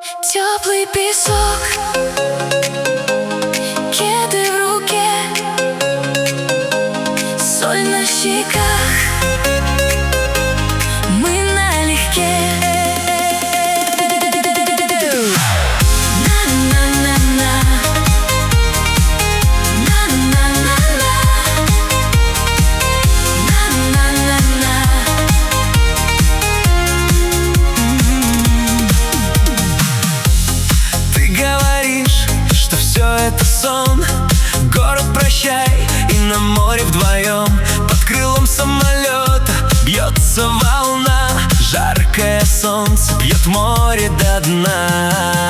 Теплый песок, кеды в руке, соль на щеках, мы налегке. На-на-на-на, на-на-на-на, на-на-на-на. Ты говоришь, что все это сон. Город прощай, и на море вдвоем. Под крылом самолета бьется волна. Жаркое солнце пьет море до дна.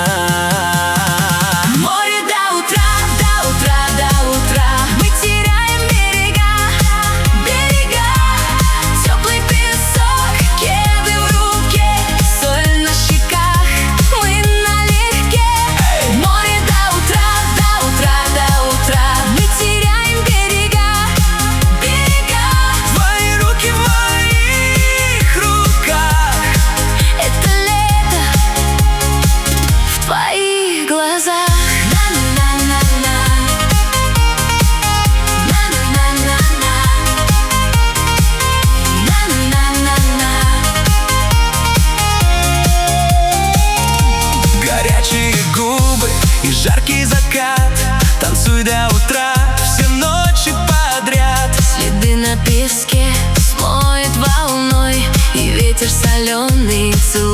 Море до утра, до утра, до утра. Мы теряем берега, берега. Теплый песок, кеды в руке, соль на щеках, мы налегке. Море до утра, до утра, до утра. Мы теряем берега, берега. Твои руки в моих руках. Это лето в твоих глазах. На-на-на-на-на, на-на-на-на-на, на-на-на-на-на. Горячие губы и жаркий закат. Танцуй до утра, все ночи подряд. Следы на песке смоет волной, и ветер соленый целует.